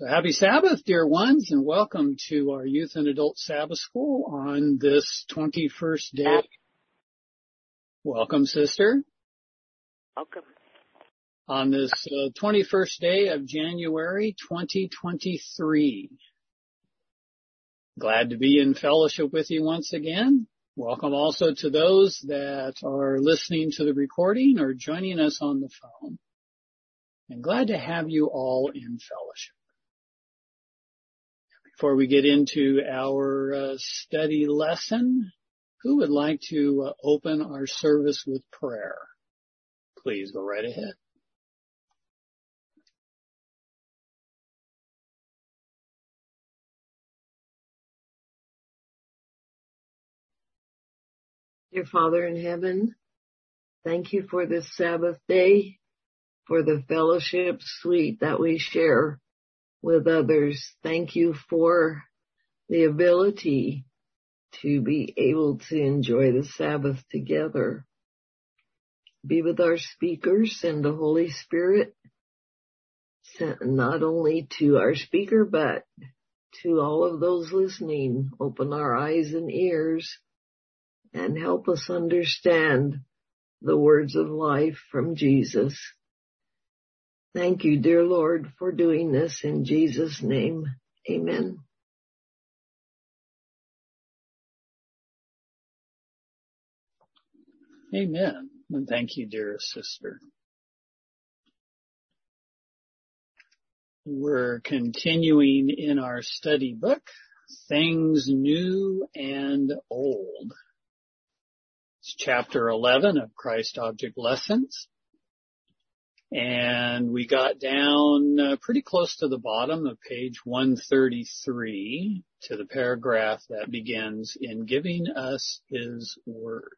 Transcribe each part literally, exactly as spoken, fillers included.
So happy Sabbath, dear ones, and welcome to our Youth and Adult Sabbath School on this twenty-first day. Welcome, sister. Welcome. On this uh, twenty-first day of January twenty twenty-three. Glad to be in fellowship with you once again. Welcome also to those that are listening to the recording or joining us on the phone. And glad to have you all in fellowship. Before we get into our uh, study lesson, who would like to uh, open our service with prayer? Please go right ahead. Dear Father in heaven, thank you for this Sabbath day, for the fellowship sweet that we share with others. Thank you for the ability to be able to enjoy the Sabbath together. Be with our speakers, send the Holy Spirit, not only to our speaker, but to all of those listening. Open our eyes and ears and help us understand the words of life from Jesus. Thank you, dear Lord, for doing this in Jesus' name. Amen. Amen. And thank you, dearest sister. We're continuing in our study book, Things New and Old. It's chapter eleven of Christ Object Lessons. And we got down uh, pretty close to the bottom of page one thirty-three to the paragraph that begins, in giving us his word.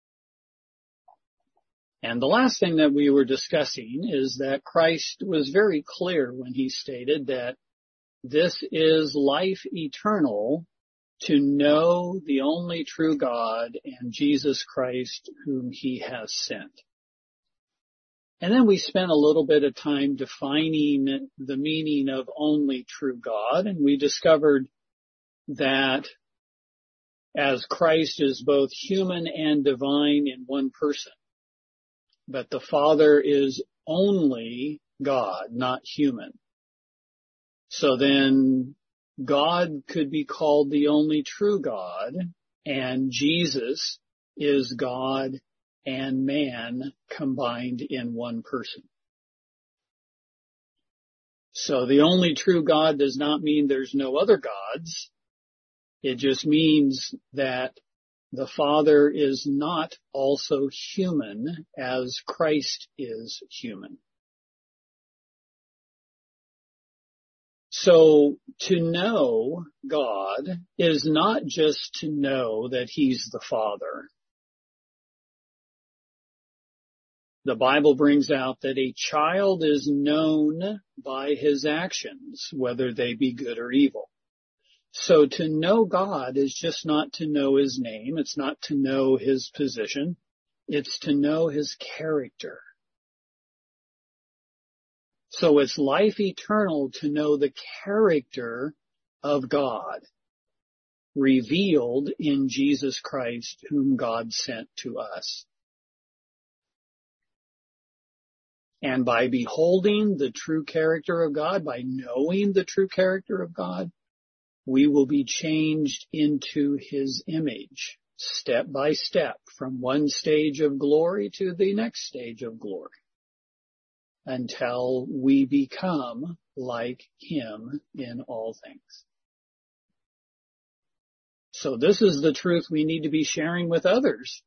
And the last thing that we were discussing is that Christ was very clear when he stated that this is life eternal, to know the only true God and Jesus Christ whom he has sent. And then we spent a little bit of time defining the meaning of only true God, and we discovered that as Christ is both human and divine in one person, but the Father is only God, not human. So then God could be called the only true God, and Jesus is God and man combined in one person. So the only true God does not mean there's no other gods. It just means that the Father is not also human as Christ is human. So to know God is not just to know that he's the Father. The Bible brings out that a child is known by his actions, whether they be good or evil. So to know God is just not to know his name. It's not to know his position. It's to know his character. So it's life eternal to know the character of God revealed in Jesus Christ, whom God sent to us. And by beholding the true character of God, by knowing the true character of God, we will be changed into his image, step by step, from one stage of glory to the next stage of glory, until we become like him in all things. So this is the truth we need to be sharing with others.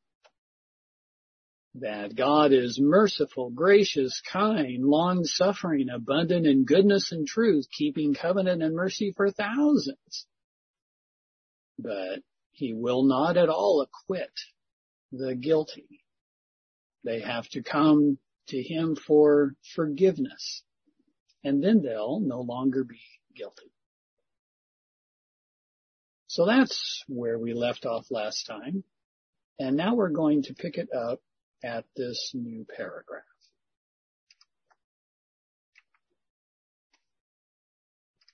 That God is merciful, gracious, kind, long-suffering, abundant in goodness and truth, keeping covenant and mercy for thousands. But he will not at all acquit the guilty. They have to come to him for forgiveness, and then they'll no longer be guilty. So that's where we left off last time. And now we're going to pick it up at this new paragraph.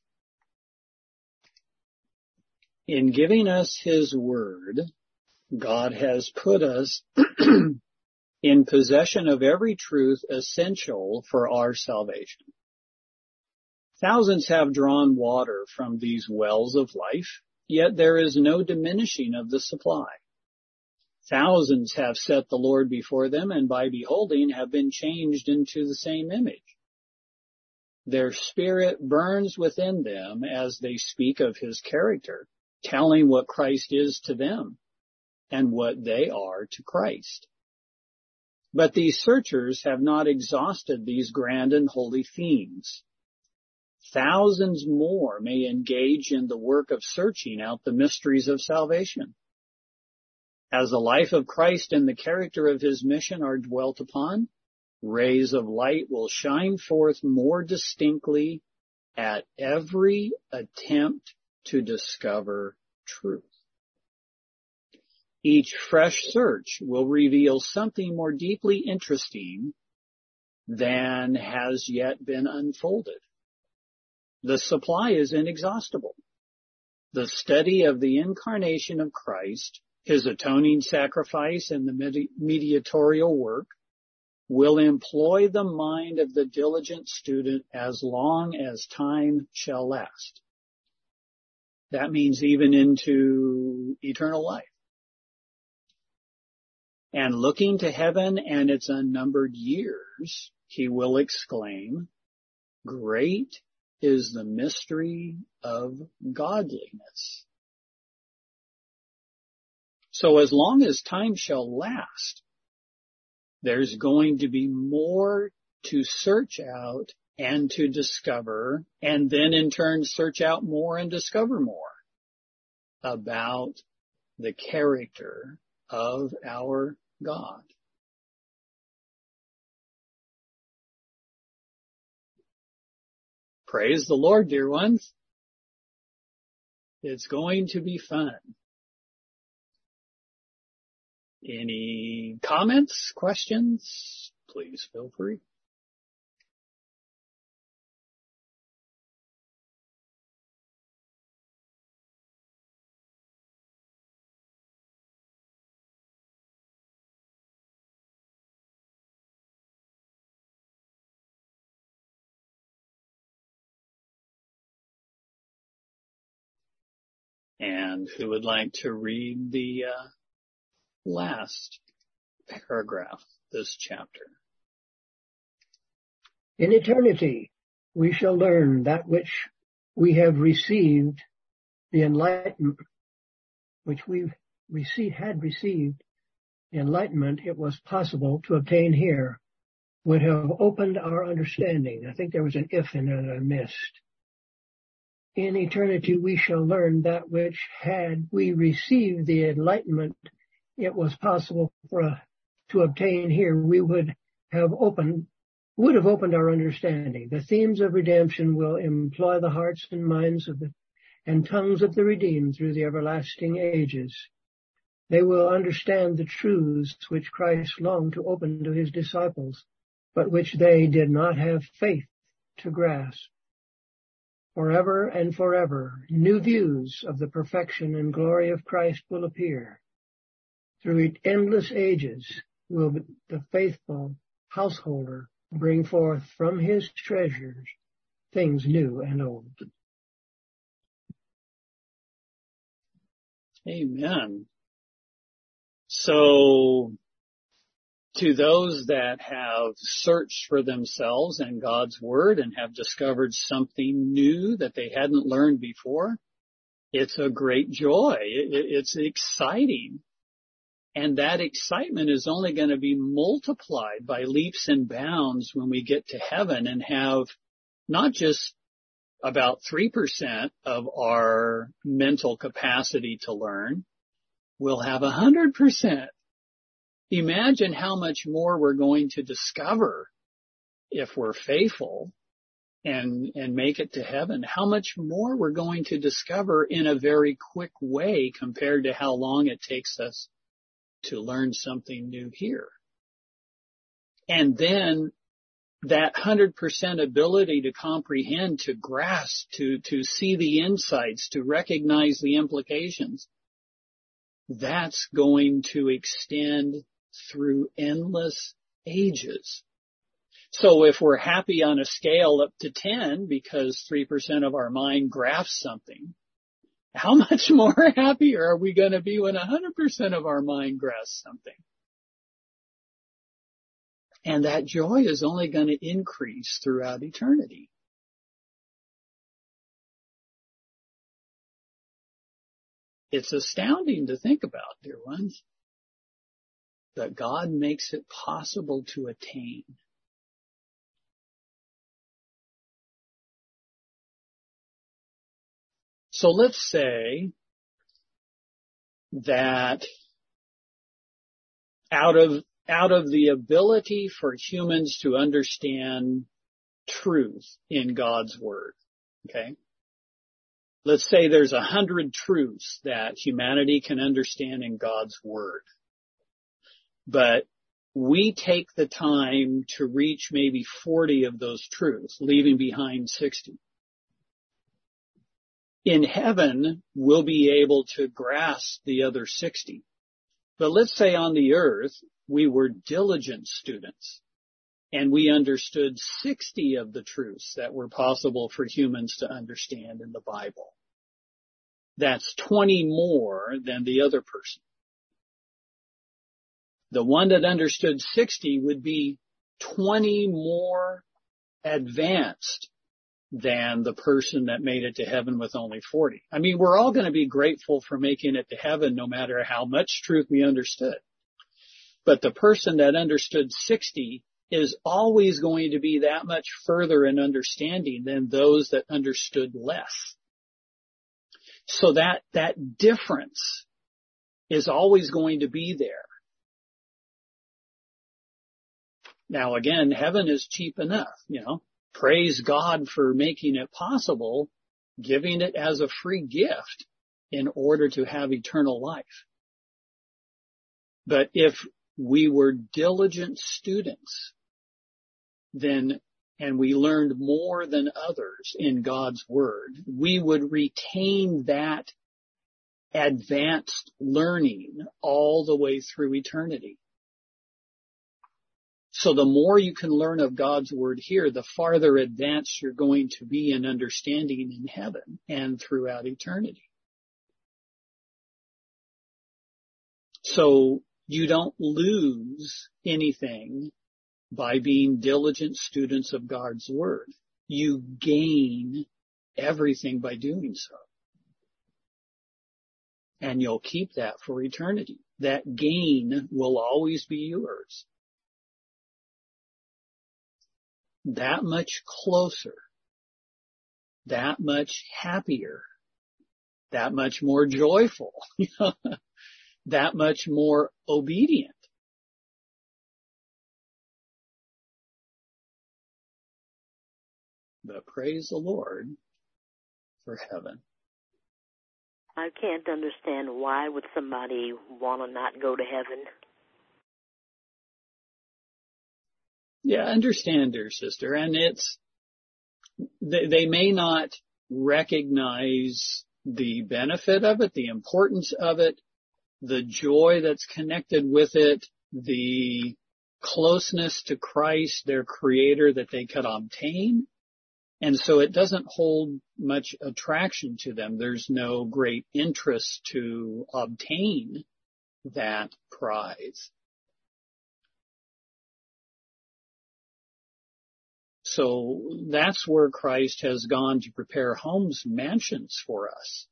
In giving us his word, God has put us in possession of every truth essential for our salvation. Thousands have drawn water from these wells of life, yet there is no diminishing of the supply. Thousands have set the Lord before them, and by beholding have been changed into the same image. Their spirit burns within them as they speak of his character, telling what Christ is to them and what they are to Christ. But these searchers have not exhausted these grand and holy themes. Thousands more may engage in the work of searching out the mysteries of salvation. As the life of Christ and the character of his mission are dwelt upon, rays of light will shine forth more distinctly at every attempt to discover truth. Each fresh search will reveal something more deeply interesting than has yet been unfolded. The supply is inexhaustible. The study of the incarnation of Christ, his atoning sacrifice, and the mediatorial work will employ the mind of the diligent student as long as time shall last. That means even into eternal life. And looking to heaven and its unnumbered years, he will exclaim, "Great is the mystery of godliness." So as long as time shall last, there's going to be more to search out and to discover, and then in turn search out more and discover more about the character of our God. Praise the Lord, dear ones. It's going to be fun. Any comments, questions? Please feel free. And who would like to read the uh, last paragraph of this chapter? In eternity, we shall learn that which we have received, the enlightenment, which we received, had received, the enlightenment it was possible to obtain here, would have opened our understanding. I think there was an if in there that I missed. In eternity, we shall learn that which, had we received the enlightenment it was possible for us to obtain here, we would have opened, would have opened our understanding. The themes of redemption will employ the hearts and minds of the, and tongues of the redeemed through the everlasting ages. They will understand the truths which Christ longed to open to his disciples, but which they did not have faith to grasp. Forever and forever, new views of the perfection and glory of Christ will appear. Through endless ages will the faithful householder bring forth from his treasures things new and old. Amen. So, to those that have searched for themselves and God's Word and have discovered something new that they hadn't learned before, it's a great joy. It's exciting. And that excitement is only going to be multiplied by leaps and bounds when we get to heaven and have not just about three percent of our mental capacity to learn, we'll have one hundred percent. Imagine how much more we're going to discover if we're faithful and, and make it to heaven. How much more we're going to discover in a very quick way compared to how long it takes us to learn something new here. And then that one hundred percent ability to comprehend, to grasp, to, to see the insights, to recognize the implications, that's going to extend through endless ages. So if we're happy on a scale up to ten because three percent of our mind grasps something, how much more happier are we going to be when one hundred percent of our mind grasps something? And that joy is only going to increase throughout eternity. It's astounding to think about, dear ones, that God makes it possible to attain. So let's say that out of out of the ability for humans to understand truth in God's Word, okay? Let's say there's a hundred truths that humanity can understand in God's Word. But we take the time to reach maybe forty of those truths, leaving behind sixty. In heaven, we'll be able to grasp the other sixty. But let's say on the earth, we were diligent students and we understood sixty of the truths that were possible for humans to understand in the Bible. That's twenty more than the other person. The one that understood sixty would be twenty more advanced than the person that made it to heaven with only forty. I mean, we're all going to be grateful for making it to heaven no matter how much truth we understood. But the person that understood sixty is always going to be that much further in understanding than those that understood less. So that, that difference is always going to be there. Now again, heaven is cheap enough, you know. Praise God for making it possible, giving it as a free gift in order to have eternal life. But if we were diligent students, then, and we learned more than others in God's Word, we would retain that advanced learning all the way through eternity. So the more you can learn of God's Word here, the farther advanced you're going to be in understanding in heaven and throughout eternity. So you don't lose anything by being diligent students of God's Word. You gain everything by doing so. And you'll keep that for eternity. That gain will always be yours. That much closer, that much happier, that much more joyful, that much more obedient. But praise the Lord for heaven. I can't understand why would somebody want to not go to heaven. Yeah, understand, dear sister. And it's, they, they may not recognize the benefit of it, the importance of it, the joy that's connected with it, the closeness to Christ, their Creator, that they could obtain. And so it doesn't hold much attraction to them. There's no great interest to obtain that prize. So that's where Christ has gone to prepare homes, mansions for us.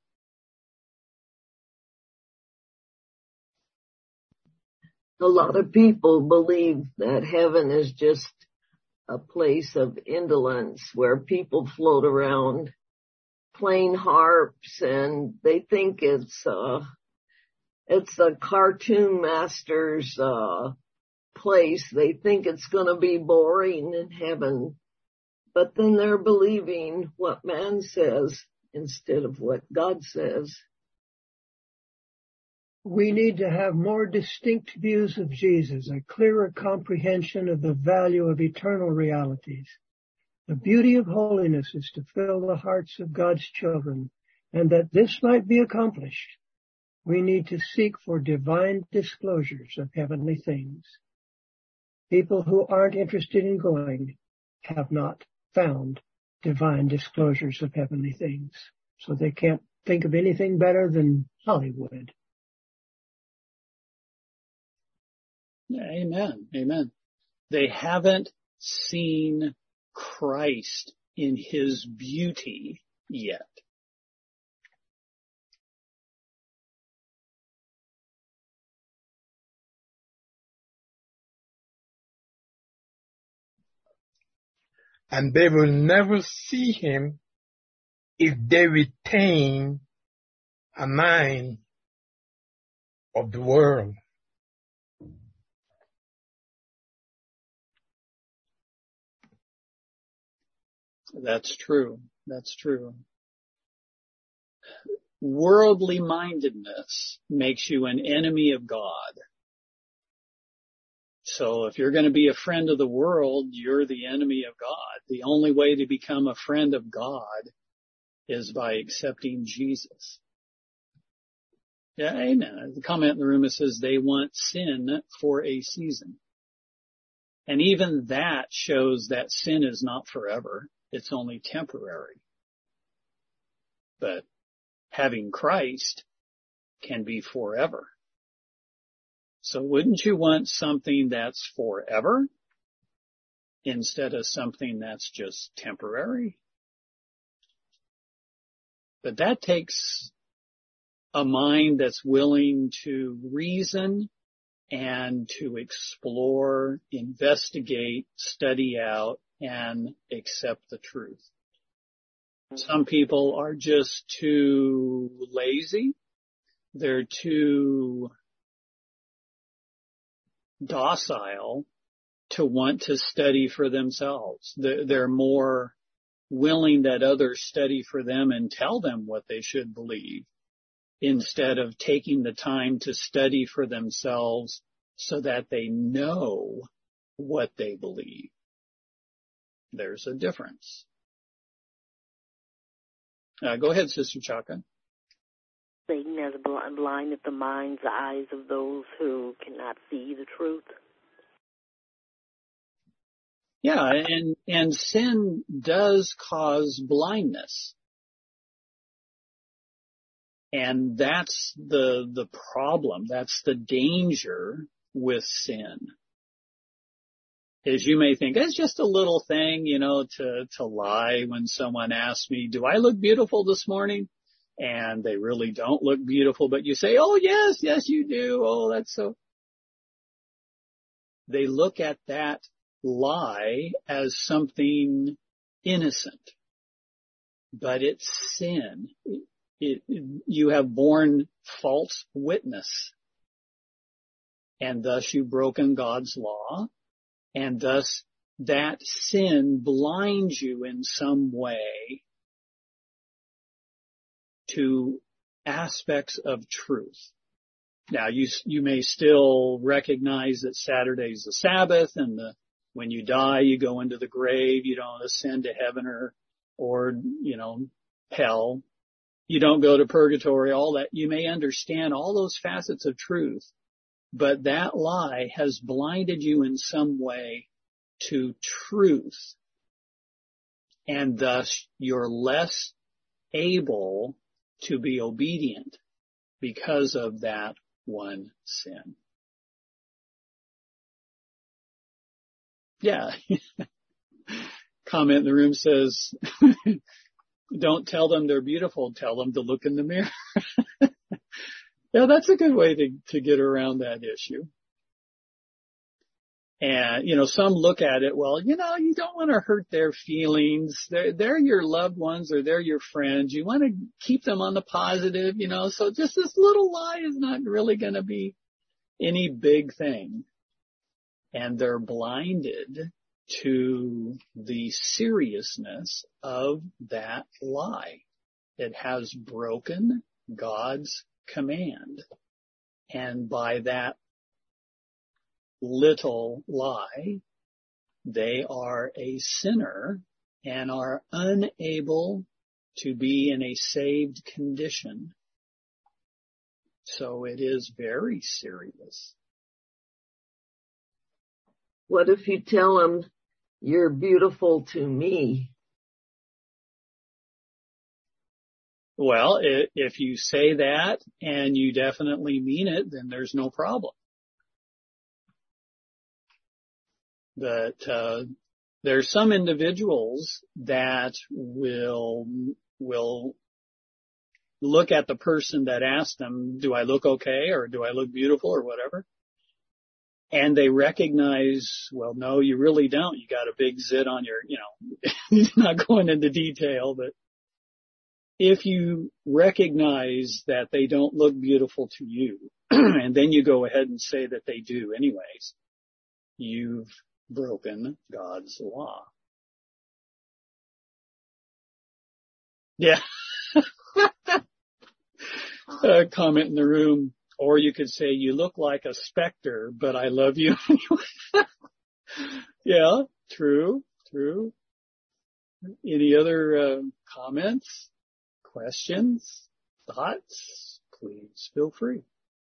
A lot of people believe that heaven is just a place of indolence where people float around playing harps, and they think it's uh it's a cartoon master's uh place. They think it's going to be boring in heaven. But then they're believing what man says instead of what God says. We need to have more distinct views of Jesus, a clearer comprehension of the value of eternal realities. The beauty of holiness is to fill the hearts of God's children, and that this might be accomplished, we need to seek for divine disclosures of heavenly things. People who aren't interested in going have not found divine disclosures of heavenly things, so they can't think of anything better than Hollywood. Amen. Amen. They haven't seen Christ in his beauty yet. And they will never see him if they retain a mind of the world. That's true. That's true. Worldly mindedness makes you an enemy of God. So if you're going to be a friend of the world, you're the enemy of God. The only way to become a friend of God is by accepting Jesus. Yeah, amen. The comment in the room, it says they want sin for a season. And even that shows that sin is not forever. It's only temporary. But having Christ can be forever. So wouldn't you want something that's forever instead of something that's just temporary? But that takes a mind that's willing to reason and to explore, investigate, study out, and accept the truth. Some people are just too lazy. They're too docile to want to study for themselves. They're more willing that others study for them and tell them what they should believe instead of taking the time to study for themselves so that they know what they believe. There's a difference. Uh, go ahead, Sister Chaka. Satan has blinded the minds, the eyes of those who cannot see the truth. Yeah, and, and sin does cause blindness. And that's the, the problem. That's the danger with sin. As you may think, it's just a little thing, you know, to, to lie when someone asks me, do I look beautiful this morning? And they really don't look beautiful, but you say, oh, yes, yes, you do. Oh, that's so. They look at that lie as something innocent, but it's sin. It, it, you have borne false witness, and thus you've broken God's law, and thus that sin blinds you in some way to aspects of truth. Now, you you may still recognize that Saturday's the Sabbath, and the, when you die, you go into the grave. You don't ascend to heaven or, or you know, hell. You don't go to purgatory. All that, you may understand all those facets of truth, but that lie has blinded you in some way to truth, and thus you're less able to be obedient because of that one sin. Yeah. Comment in the room says, don't tell them they're beautiful, tell them to look in the mirror. Yeah, that's a good way to, to get around that issue. And, you know, some look at it, well, you know, you don't want to hurt their feelings. They're, they're your loved ones or they're your friends. You want to keep them on the positive, you know, so just this little lie is not really going to be any big thing. And they're blinded to the seriousness of that lie. It has broken God's command. And by that little lie, they are a sinner and are unable to be in a saved condition. So it is very serious. What if you tell them, you're beautiful to me? Well, if you say that and you definitely mean it, then there's no problem. But uh, there's some individuals that will will look at the person that asked them, do I look okay or do I look beautiful or whatever? And they recognize, well, no, you really don't. You got a big zit on your, you know, not going into detail, but if you recognize that they don't look beautiful to you, and then you go ahead and say that they do anyways, you've broken God's law. Yeah. A comment in the room, or you could say, you look like a specter, but I love you. Yeah, true, true. Any other uh, comments, questions, thoughts? Please feel free.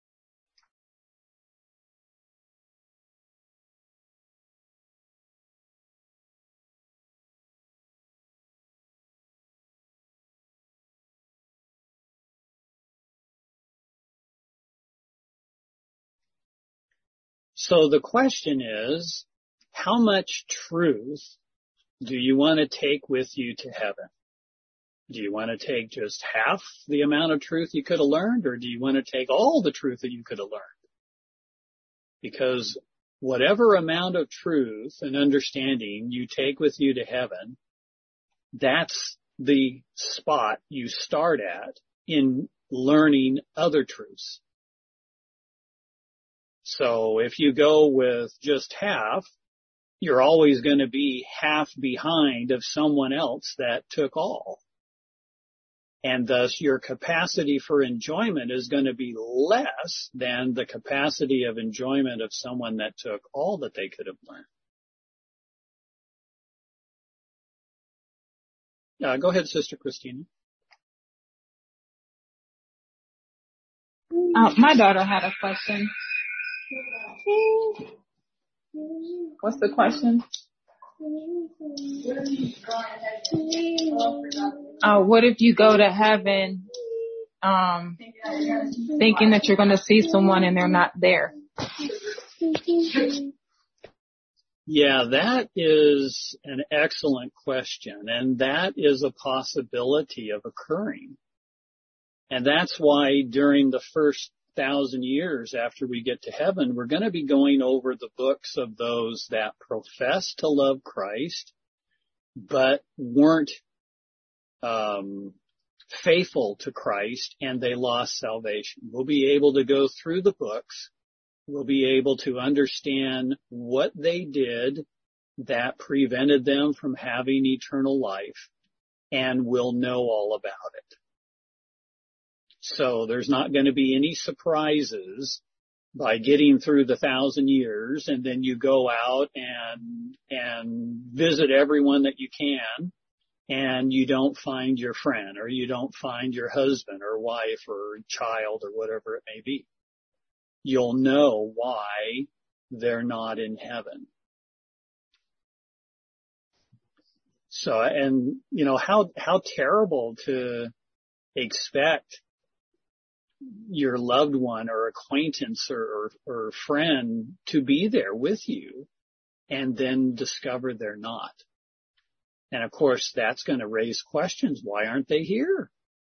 So the question is, how much truth do you want to take with you to heaven? Do you want to take just half the amount of truth you could have learned, or do you want to take all the truth that you could have learned? Because whatever amount of truth and understanding you take with you to heaven, that's the spot you start at in learning other truths. So if you go with just half, you're always going to be half behind of someone else that took all. And thus your capacity for enjoyment is going to be less than the capacity of enjoyment of someone that took all that they could have learned. Uh, go ahead, Sister Christina. Uh, my daughter had a question. What's the question? Uh, what if you go to heaven um, thinking that you're going to see someone and they're not there? Yeah, that is an excellent question, and that is a possibility of occurring. And that's why during the first thousand years after we get to heaven, we're going to be going over the books of those that profess to love Christ, but weren't um, faithful to Christ, and they lost salvation. We'll be able to go through the books. We'll be able to understand what they did that prevented them from having eternal life, and we'll know all about it. So there's not going to be any surprises by getting through the thousand years, and then you go out and and visit everyone that you can, and you don't find your friend, or you don't find your husband or wife or child or whatever it may be. You'll know why they're not in heaven. So, and you know, how how terrible to expect your loved one or acquaintance or, or, or friend to be there with you and then discover they're not. And of course, that's going to raise questions. Why aren't they here?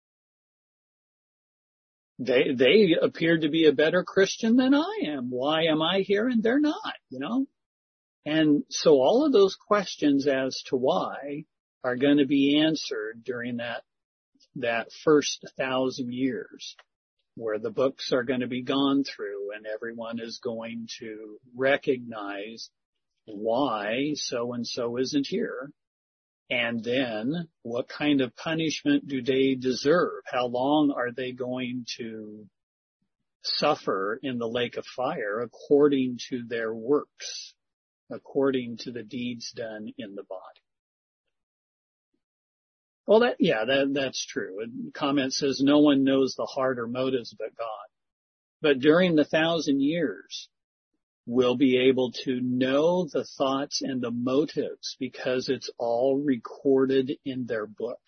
They, they appear to be a better Christian than I am. Why am I here and they're not, you know? And so all of those questions as to why are going to be answered during that, that first thousand years, where the books are going to be gone through and everyone is going to recognize why so-and-so isn't here. And then what kind of punishment do they deserve? How long are they going to suffer in the lake of fire according to their works, according to the deeds done in the body. Well, that, yeah, that, that's true. A comment says no one knows the heart or motives but God. But during the thousand years, we'll be able to know the thoughts and the motives because it's all recorded in their book.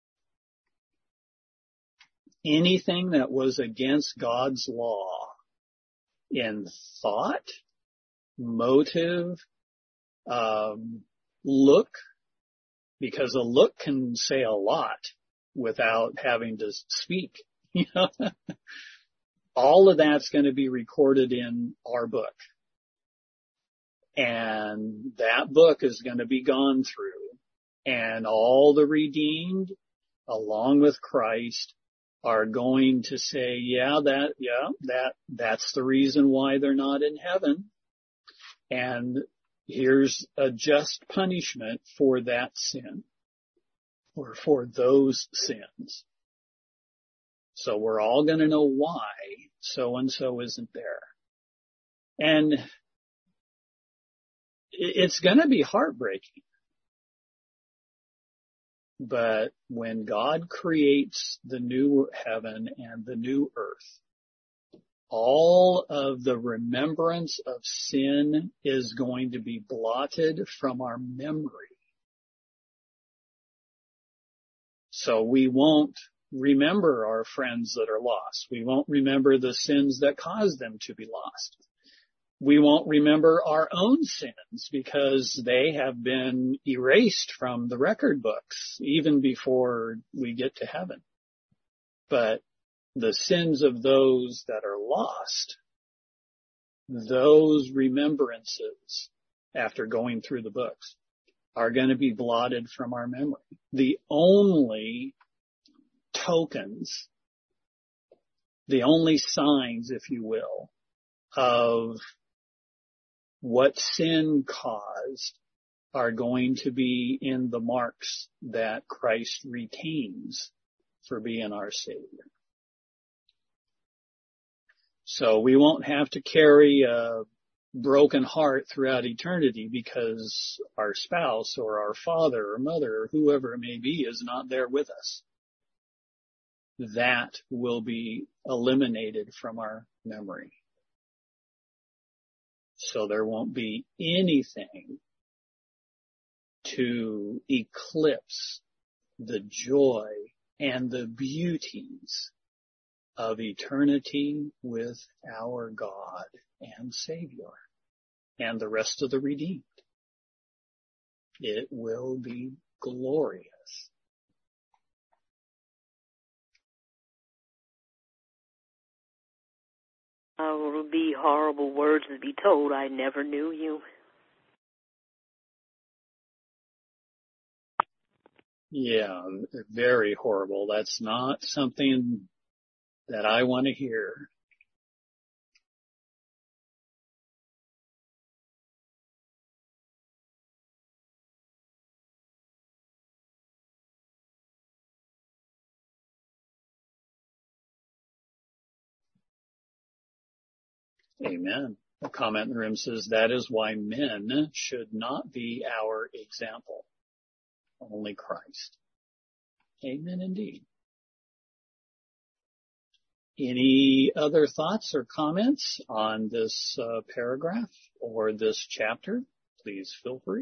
Anything that was against God's law in thought, motive, um, look, because a look can say a lot without having to speak, you know. All of that's going to be recorded in our book. And that book is going to be gone through. And all the redeemed, along with Christ, are going to say, yeah, that, yeah, that, that's the reason why they're not in heaven. And here's a just punishment for that sin, or for those sins. So we're all going to know why so-and-so isn't there. And it's going to be heartbreaking. But when God creates the new heaven and the new earth, all of the remembrance of sin is going to be blotted from our memory. So we won't remember our friends that are lost. We won't remember the sins that caused them to be lost. We won't remember our own sins because they have been erased from the record books even before we get to heaven. But the sins of those that are lost, those remembrances after going through the books are going to be blotted from our memory. The only tokens, the only signs, if you will, of what sin caused are going to be in the marks that Christ retains for being our Savior. So we won't have to carry a broken heart throughout eternity because our spouse or our father or mother or whoever it may be is not there with us. That will be eliminated from our memory. So there won't be anything to eclipse the joy and the beauties of eternity with our God and Savior and the rest of the redeemed. It will be glorious. Oh, it would be horrible words to be told, I never knew you. Yeah, very horrible. That's not something that I want to hear. Amen. A comment in the room says, that is why men should not be our example. Only Christ. Amen indeed. Any other thoughts or comments on this uh, paragraph or this chapter? Please feel free.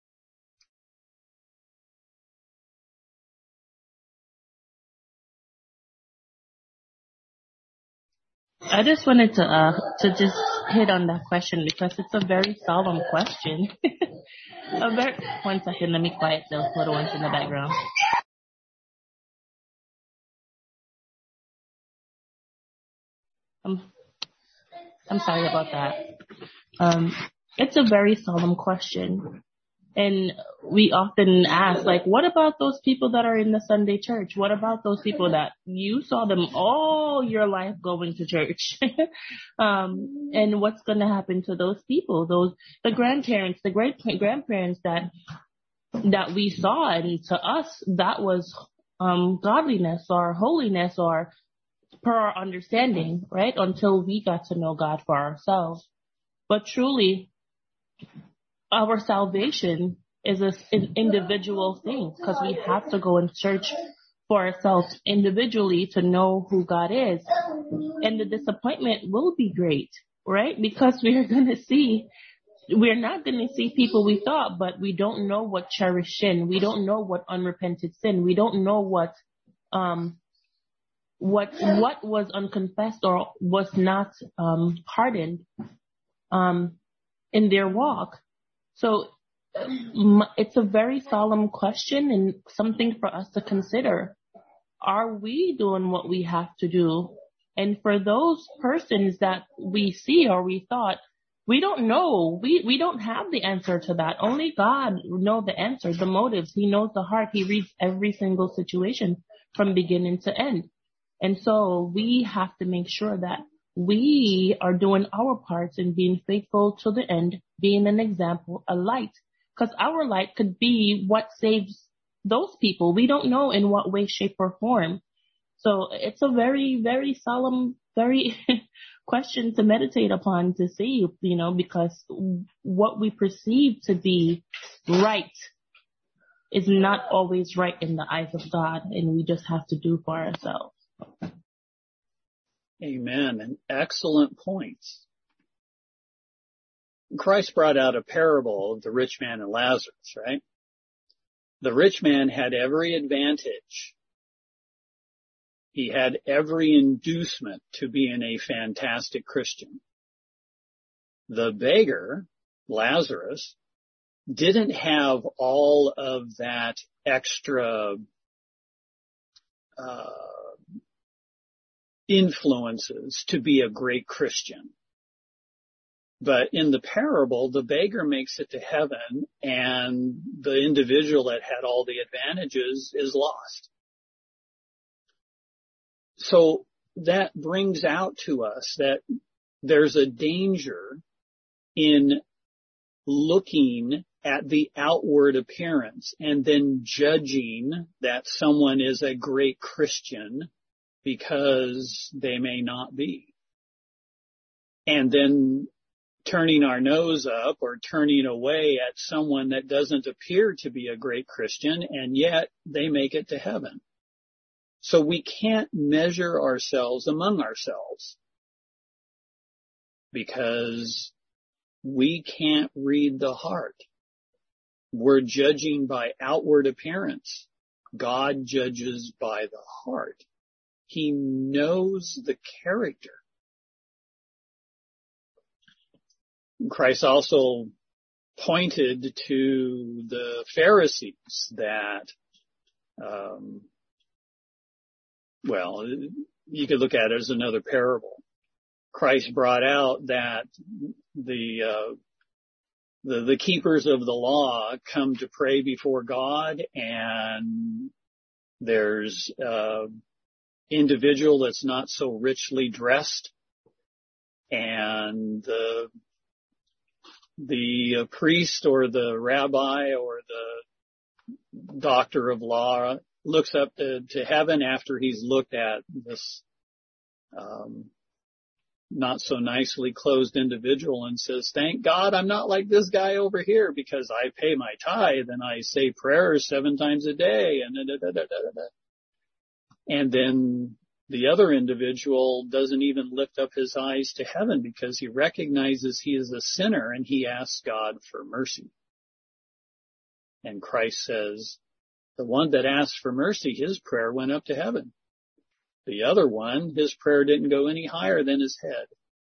I just wanted to uh to just hit on that question because it's a very solemn question. a very, one second, let me quiet the little ones in the background. I'm I'm sorry about that. Um, it's a very solemn question. And we often ask, like, what about those people that are in the Sunday church? What about those people that you saw them all your life going to church? um, and what's going to happen to those people? Those, the grandparents, the great grandparents that, that we saw, and to us, that was, um, godliness or holiness or per our understanding, right? Until we got to know God for ourselves. But truly, our salvation is a, an individual thing, because we have to go and search for ourselves individually to know who God is. And the disappointment will be great, right? Because we are going to see, we're not going to see people we thought, but we don't know what cherished sin. We don't know what unrepented sin. We don't know what, um, what, what was unconfessed or was not, um, pardoned, um, in their walk. So it's a very solemn question and something for us to consider. Are we doing what we have to do? And for those persons that we see or we thought, we don't know. We, we don't have the answer to that. Only God knows the answer, the motives. He knows the heart. He reads every single situation from beginning to end. And so we have to make sure that we are doing our parts in being faithful to the end, being an example, a light. Because our light could be what saves those people. We don't know in what way, shape, or form. So it's a very, very solemn, very question to meditate upon, to see, you know, because what we perceive to be right is not always right in the eyes of God, and we just have to do for ourselves. Amen. And excellent points. Christ brought out a parable of the rich man and Lazarus, right? The rich man had every advantage. He had every inducement to being a fantastic Christian. The beggar, Lazarus, didn't have all of that extra uh, influences to be a great Christian. But in the parable, the beggar makes it to heaven, and the individual that had all the advantages is lost. So that brings out to us that there's a danger in looking at the outward appearance and then judging that someone is a great Christian because they may not be. And then turning our nose up or turning away at someone that doesn't appear to be a great Christian, and yet they make it to heaven. So we can't measure ourselves among ourselves because we can't read the heart. We're judging by outward appearance. God judges by the heart. He knows the character. Christ also pointed to the Pharisees that, um, well, you could look at it as another parable. Christ brought out that the, uh, the, the keepers of the law come to pray before God, and there's an individual that's not so richly dressed, and the the priest or the rabbi or the doctor of law looks up to, to heaven after he's looked at this um, not so nicely clothed individual and says, "Thank God I'm not like this guy over here, because I pay my tithe and I say prayers seven times a day." And da, da, da, da, da, da. And then the other individual doesn't even lift up his eyes to heaven because he recognizes he is a sinner and he asks God for mercy. And Christ says, the one that asked for mercy, his prayer went up to heaven. The other one, his prayer didn't go any higher than his head.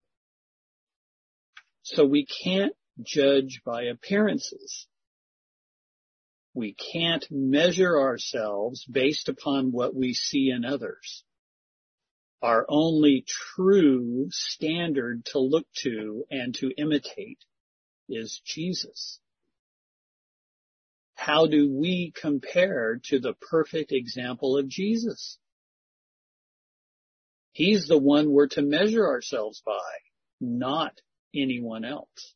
So we can't judge by appearances. We can't measure ourselves based upon what we see in others. Our only true standard to look to and to imitate is Jesus. How do we compare to the perfect example of Jesus? He's the one we're to measure ourselves by, not anyone else.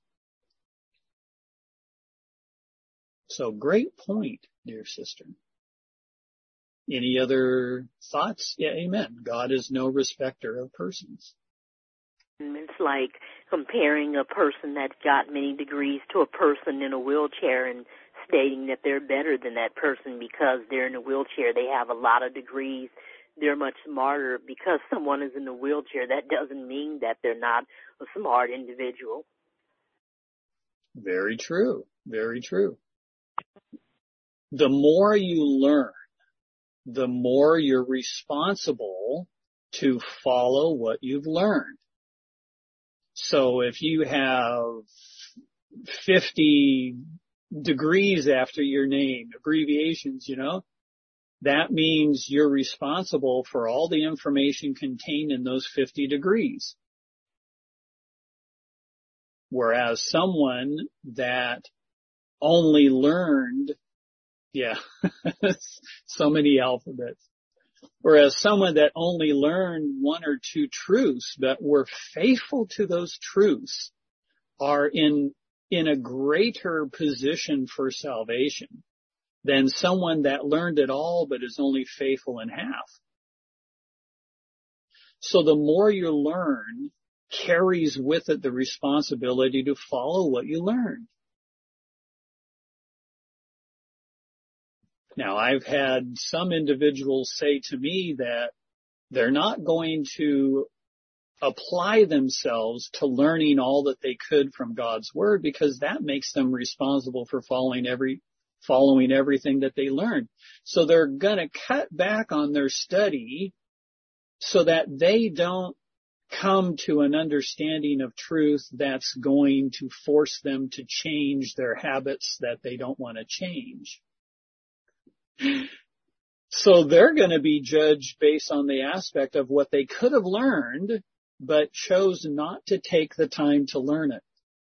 So great point, dear sister. Any other thoughts? Yeah, amen. God is no respecter of persons. It's like comparing a person that's got many degrees to a person in a wheelchair and stating that they're better than that person because they're in a wheelchair. They have a lot of degrees. They're much smarter. Because someone is in a wheelchair, that doesn't mean that they're not a smart individual. Very true. Very true. The more you learn, the more you're responsible to follow what you've learned. So if you have fifty degrees after your name, abbreviations, you know, that means you're responsible for all the information contained in those fifty degrees. Whereas someone that only learned, yeah, so many alphabets. Whereas someone that only learned one or two truths but were faithful to those truths are in, in a greater position for salvation than someone that learned it all but is only faithful in half. So the more you learn carries with it the responsibility to follow what you learned. Now, I've had some individuals say to me that they're not going to apply themselves to learning all that they could from God's Word because that makes them responsible for following every, following everything that they learned. So they're going to cut back on their study so that they don't come to an understanding of truth that's going to force them to change their habits that they don't want to change. So they're going to be judged based on the aspect of what they could have learned, but chose not to take the time to learn it.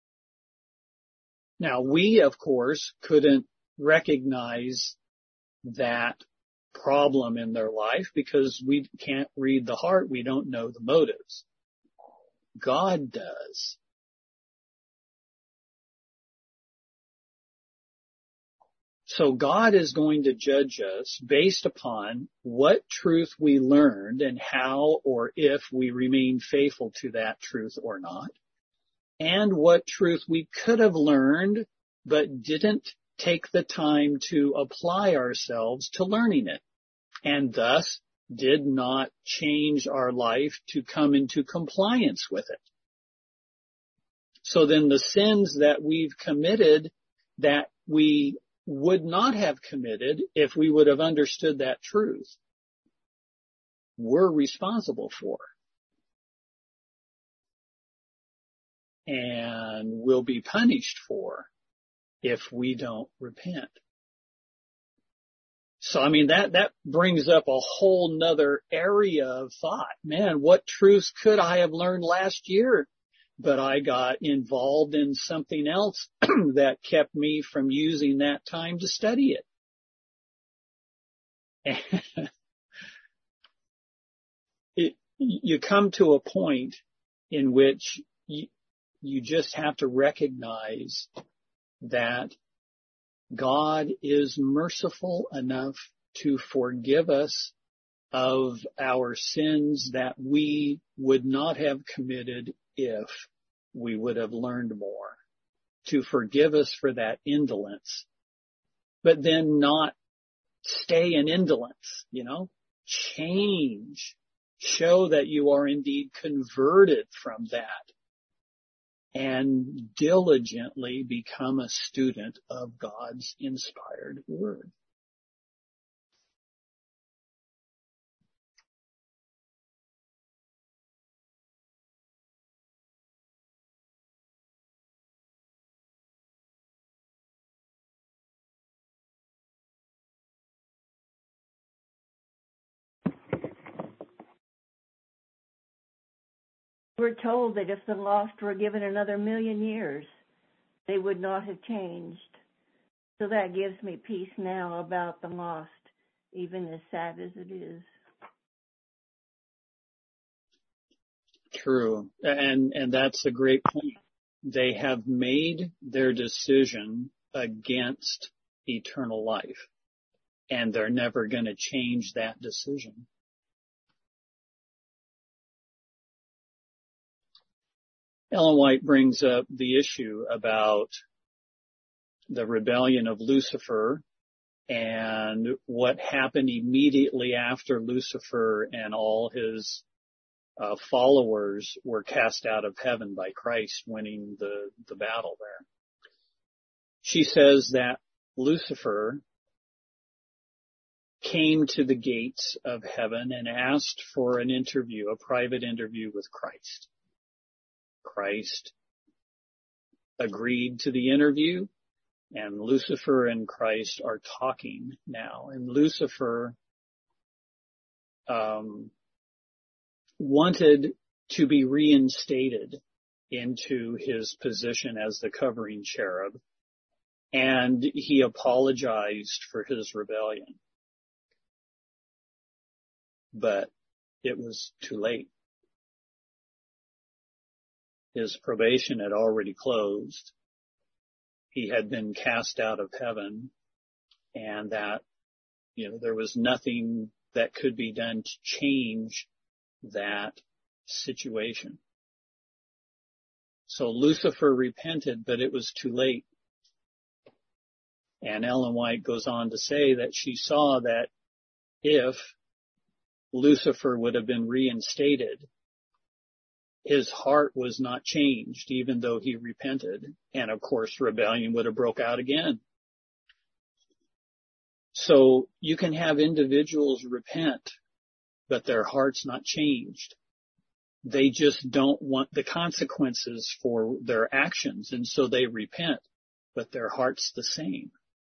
Now, we, of course, couldn't recognize that problem in their life because we can't read the heart. We don't know the motives. God does. So God is going to judge us based upon what truth we learned and how or if we remain faithful to that truth or not, and what truth we could have learned but didn't take the time to apply ourselves to learning it, and thus did not change our life to come into compliance with it. So then the sins that we've committed that we would not have committed if we would have understood that truth, we're responsible for. And will be punished for if we don't repent. So, I mean, that, that brings up a whole nother area of thought. Man, what truths could I have learned last year? But I got involved in something else that kept me from using that time to study it. it you come to a point in which you, you just have to recognize that God is merciful enough to forgive us of our sins that we would not have committed if we would have learned more, to forgive us for that indolence, but then not stay in indolence, you know, change, show that you are indeed converted from that, and diligently become a student of God's inspired word. We're told that if the lost were given another million years, they would not have changed. So that gives me peace now about the lost, even as sad as it is. True. And, and that's a great point. They have made their decision against eternal life. and they're never going to change that decision. Ellen White brings up the issue about the rebellion of Lucifer and what happened immediately after Lucifer and all his uh, followers were cast out of heaven by Christ winning the, the battle there. She says that Lucifer came to the gates of heaven and asked for an interview, a private interview with Christ. Christ agreed to the interview, and Lucifer and Christ are talking now. And Lucifer um, wanted to be reinstated into his position as the covering cherub, and he apologized for his rebellion. But it was too late. His probation had already closed. He had been cast out of heaven, and that, you know, there was nothing that could be done to change that situation. So Lucifer repented, but it was too late. And Ellen White goes on to say that she saw that if Lucifer would have been reinstated, his heart was not changed, even though he repented. And of course, rebellion would have broke out again. So you can have individuals repent, but their heart's not changed. They just don't want the consequences for their actions, and so they repent, but their heart's the same.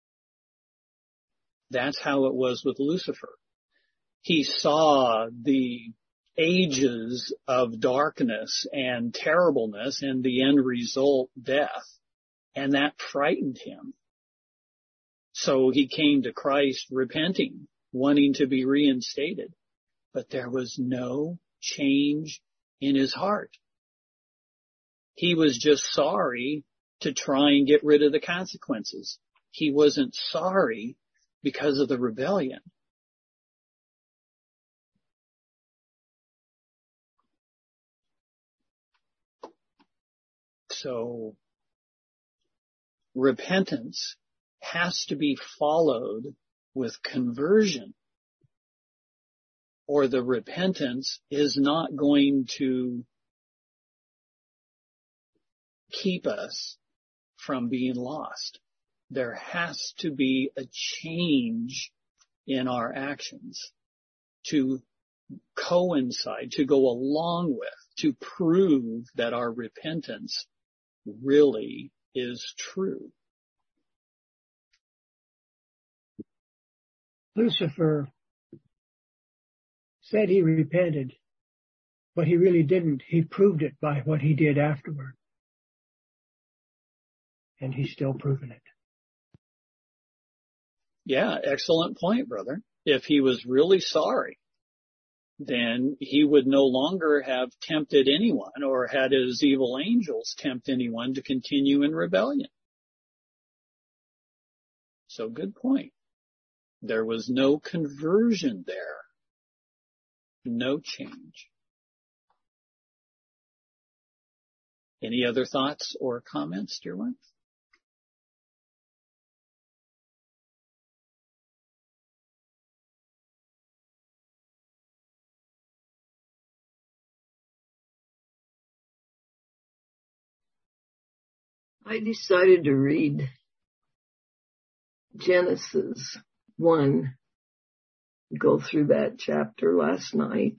That's how it was with Lucifer. He saw the ages of darkness and terribleness and the end result, death, and that frightened him. So he came to Christ repenting, wanting to be reinstated, but there was no change in his heart. He was just sorry to try and get rid of the consequences. He wasn't sorry because of the rebellion. So repentance has to be followed with conversion, or the repentance is not going to keep us from being lost. There has to be a change in our actions to coincide, to go along with, to prove that our repentance really is true. Lucifer said he repented, but he really didn't. He proved it by what he did afterward. And he's still proving it. Yeah, excellent point, brother. If he was really sorry, then he would no longer have tempted anyone or had his evil angels tempt anyone to continue in rebellion. So good point. There was no conversion there. No change. Any other thoughts or comments, dear ones? I decided to read Genesis one, go through that chapter last night.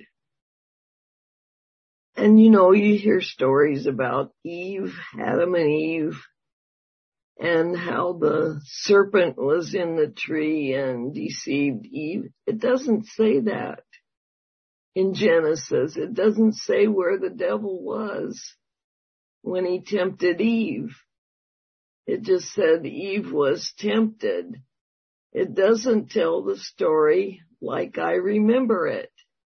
And you know, you hear stories about Eve, Adam and Eve, and how the serpent was in the tree and deceived Eve. It doesn't say that in Genesis. It doesn't say where the devil was when he tempted Eve. It just said Eve was tempted. It doesn't tell the story like I remember it.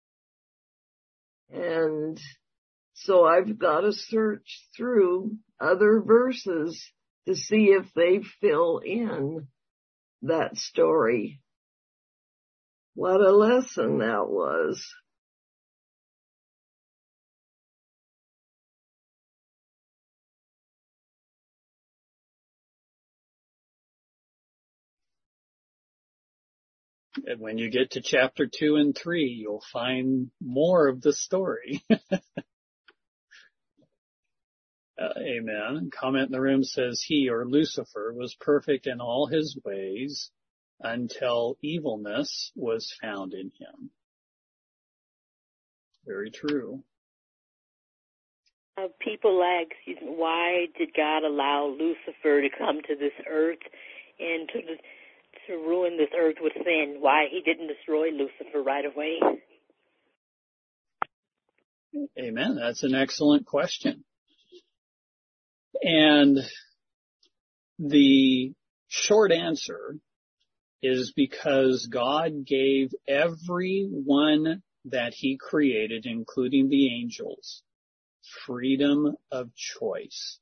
And so I've got to search through other verses to see if they fill in that story. What a lesson that was. And when you get to chapter two and three, you'll find more of the story. uh, amen. Comment in the room says he, or Lucifer, was perfect in all his ways until evilness was found in him. Very true. Uh, people ask, why did God allow Lucifer to come to this earth and to to ruin this earth with sin? Why he didn't destroy Lucifer right away? Amen. That's an excellent question. And the short answer is because God gave everyone that he created, including the angels, freedom of choice.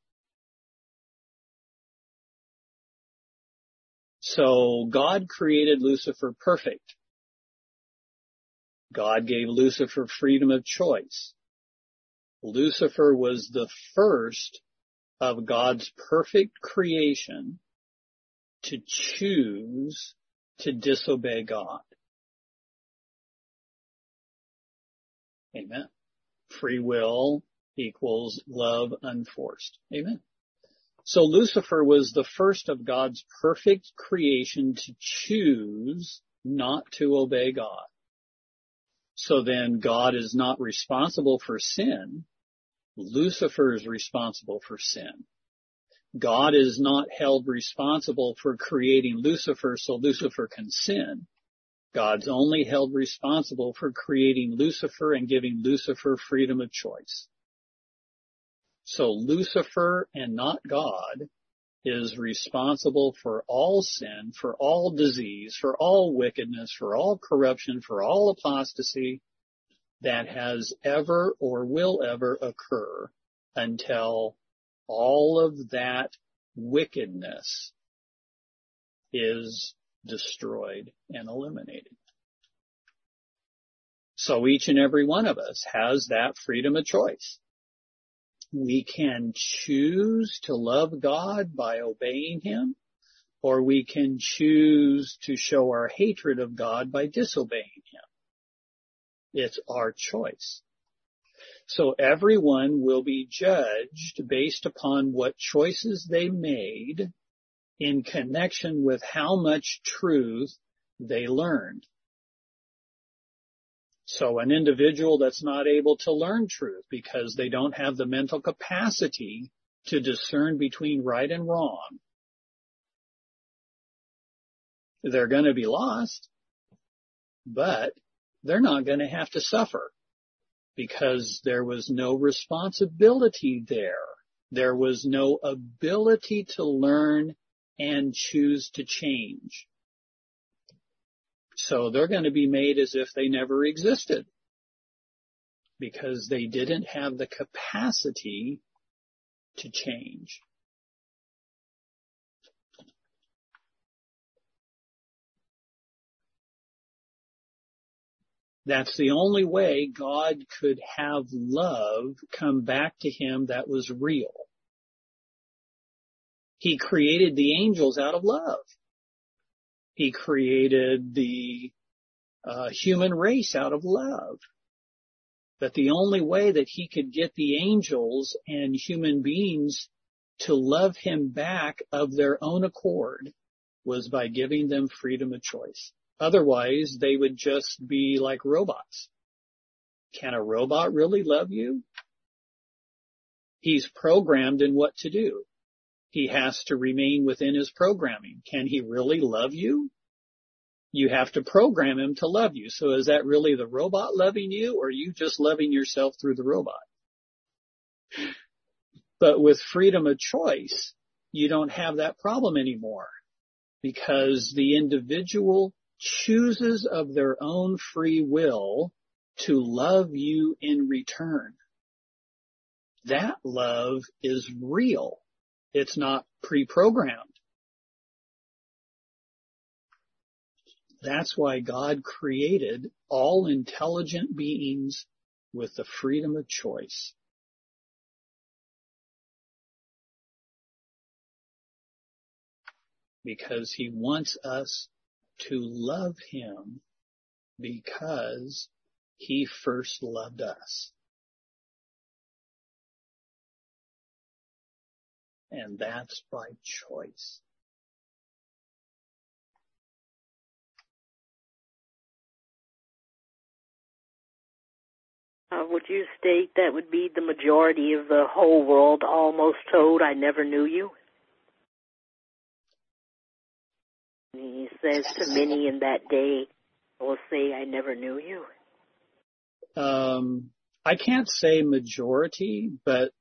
So God created Lucifer perfect. God gave Lucifer freedom of choice. Lucifer was the first of God's perfect creation to choose to disobey God. Amen. Free will equals love unforced. Amen. So Lucifer was the first of God's perfect creation to choose not to obey God. So then God is not responsible for sin. Lucifer is responsible for sin. God is not held responsible for creating Lucifer so Lucifer can sin. God's only held responsible for creating Lucifer and giving Lucifer freedom of choice. So Lucifer and not God is responsible for all sin, for all disease, for all wickedness, for all corruption, for all apostasy that has ever or will ever occur until all of that wickedness is destroyed and eliminated. So each and every one of us has that freedom of choice. We can choose to love God by obeying him, or we can choose to show our hatred of God by disobeying him. It's our choice. So everyone will be judged based upon what choices they made in connection with how much truth they learned. So an individual that's not able to learn truth because they don't have the mental capacity to discern between right and wrong, they're going to be lost, but they're not going to have to suffer because there was no responsibility there. There was no ability to learn and choose to change. So they're going to be made as if they never existed because they didn't have the capacity to change. That's the only way God could have love come back to him that was real. He created the angels out of love. He created the uh, human race out of love. But the only way that he could get the angels and human beings to love him back of their own accord was by giving them freedom of choice. Otherwise, they would just be like robots. Can a robot really love you? He's programmed in what to do. He has to remain within his programming. Can he really love you? You have to program him to love you. So is that really the robot loving you, or are you just loving yourself through the robot? But with freedom of choice, you don't have that problem anymore because the individual chooses of their own free will to love you in return. That love is real. It's not pre-programmed. That's why God created all intelligent beings with the freedom of choice. Because he wants us to love him because he first loved us. And that's by choice. Uh, would you state that would be the majority of the whole world almost told, I never knew you? He says to many in that day, will say, I never knew you. Um, I can't say majority, but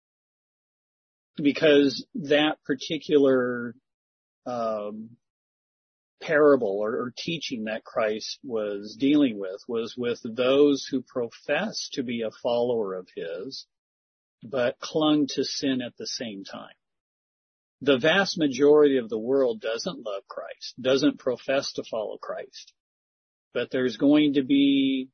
because that particular um, parable or, or teaching that Christ was dealing with was with those who profess to be a follower of his, but clung to sin at the same time. The vast majority of the world doesn't love Christ, doesn't profess to follow Christ. But there's going to be,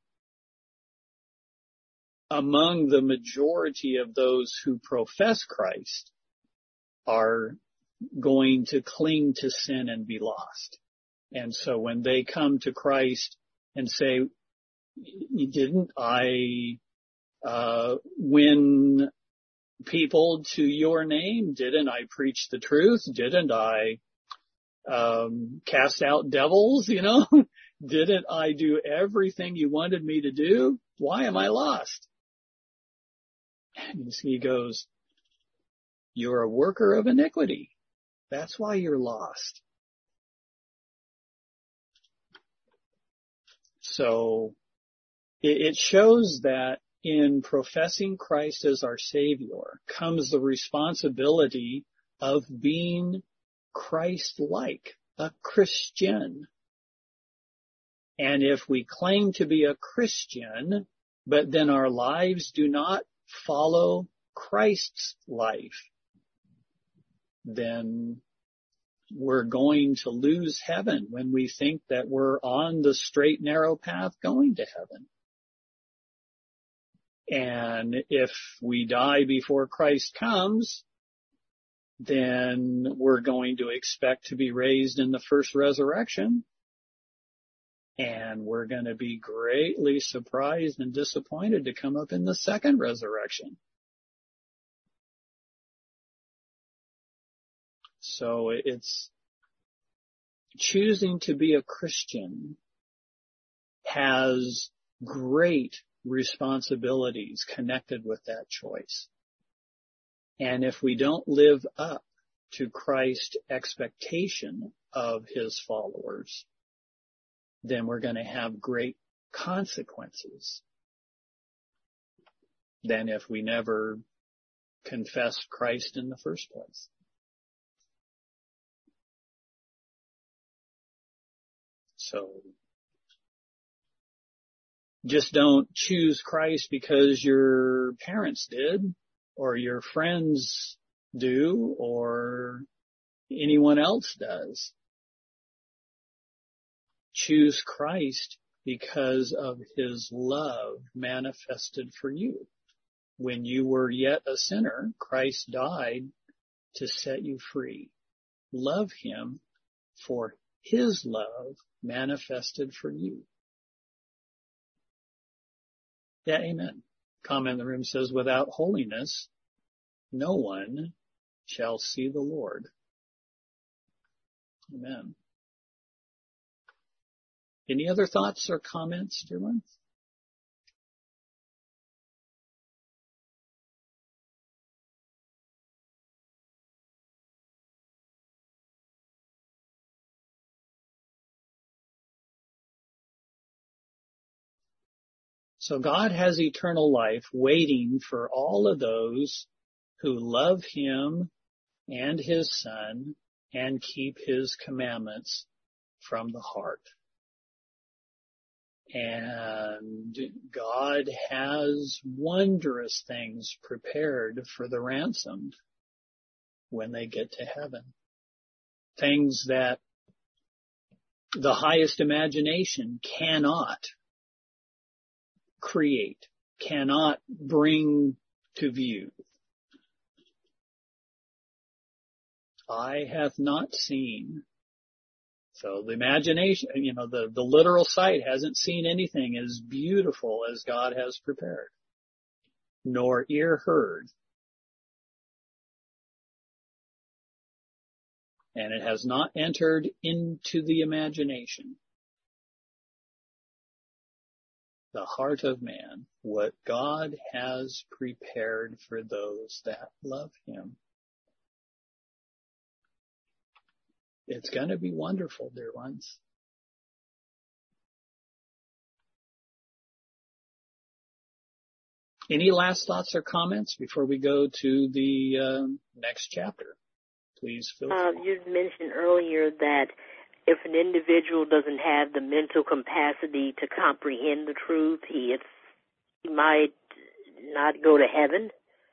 among the majority of those who profess Christ, are going to cling to sin and be lost. And so when they come to Christ and say, didn't I uh win people to your name? Didn't I preach the truth? Didn't I um cast out devils, you know? Didn't I do everything you wanted me to do? Why am I lost? And he goes, you're a worker of iniquity. That's why you're lost. So it shows that in professing Christ as our Savior comes the responsibility of being Christ-like, a Christian. And if we claim to be a Christian, but then our lives do not follow Christ's life, then we're going to lose heaven when we think that we're on the straight, narrow path going to heaven. And if we die before Christ comes, then we're going to expect to be raised in the first resurrection. And we're going to be greatly surprised and disappointed to come up in the second resurrection. So it's choosing to be a Christian has great responsibilities connected with that choice. And if we don't live up to Christ's expectation of his followers, then we're going to have great consequences than if we never confessed Christ in the first place. So just don't choose Christ because your parents did, or your friends do, or anyone else does. Choose Christ because of his love manifested for you. When you were yet a sinner, Christ died to set you free. Love him for his love manifested for you. Yeah, amen. Comment in the room says, without holiness, no one shall see the Lord. Amen. Any other thoughts or comments, dear ones? So God has eternal life waiting for all of those who love him and his Son and keep his commandments from the heart. And God has wondrous things prepared for the ransomed when they get to heaven. Things that the highest imagination cannot create, cannot bring to view. Eye hath not seen. So the imagination, you know, the, the literal sight hasn't seen anything as beautiful as God has prepared, nor ear heard. And it has not entered into the imagination, the heart of man, what God has prepared for those that love him. It's going to be wonderful, dear ones. Any last thoughts or comments before we go to the uh, next chapter? Please feel free. Uh, you mentioned earlier that if an individual doesn't have the mental capacity to comprehend the truth, he, it's, he might not go to heaven.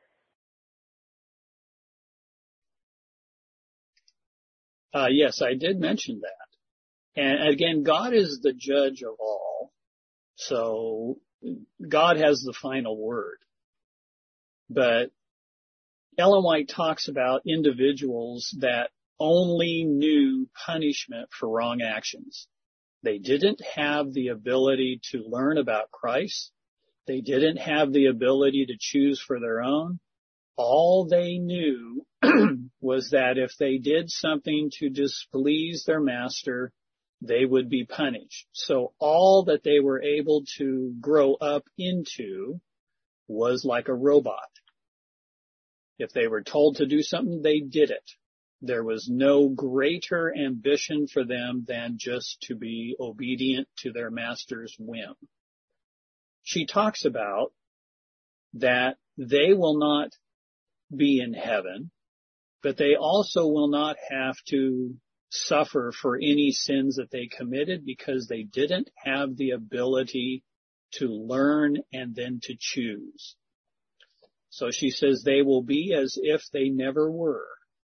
Uh, yes, I did mention that. And again, God is the judge of all. So God has the final word. But Ellen White talks about individuals that only knew punishment for wrong actions. They didn't have the ability to learn about Christ. They didn't have the ability to choose for their own. All they knew was that if they did something to displease their master, they would be punished. So all that they were able to grow up into was like a robot. If they were told to do something, they did it. There was no greater ambition for them than just to be obedient to their master's whim. She talks about that they will not be in heaven, but they also will not have to suffer for any sins that they committed because they didn't have the ability to learn and then to choose. So she says they will be as if they never were.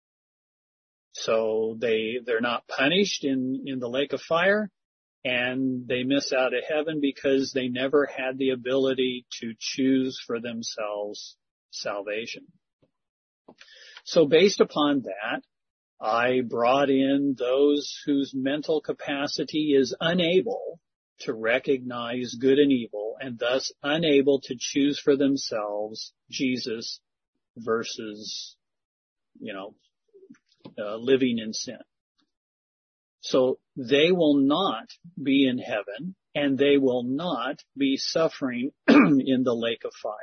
So they, they're not punished in, in the lake of fire, and they miss out of heaven because they never had the ability to choose for themselves salvation. So based upon that, I brought in those whose mental capacity is unable to recognize good and evil and thus unable to choose for themselves Jesus versus, you know, uh, living in sin. So they will not be in heaven and they will not be suffering in the lake of fire.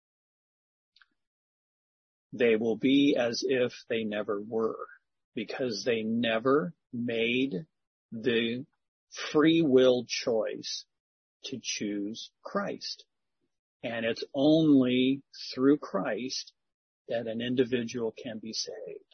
They will be as if they never were, because they never made the free will choice to choose Christ. And it's only through Christ that an individual can be saved.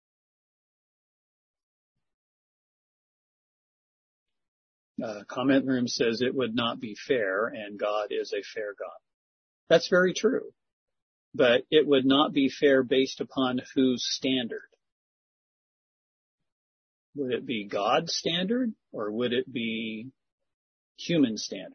Uh, comment room says it would not be fair, and God is a fair God. That's very true. But it would not be fair based upon whose standard? Would it be God's standard or would it be human standard?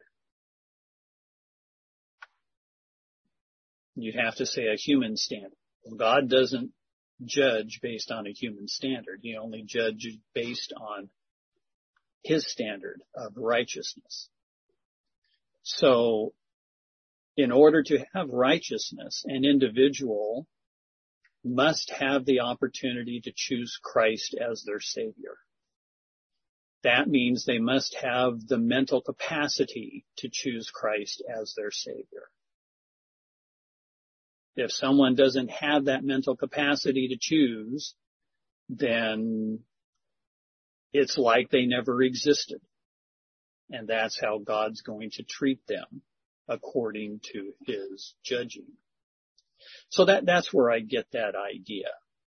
You'd have to say a human standard. Well, God doesn't judge based on a human standard. He only judges based on his standard of righteousness. So, in order to have righteousness, an individual must have the opportunity to choose Christ as their Savior. That means they must have the mental capacity to choose Christ as their Savior. If someone doesn't have that mental capacity to choose, then it's like they never existed. And that's how God's going to treat them according to his judging. So that, that's where I get that idea.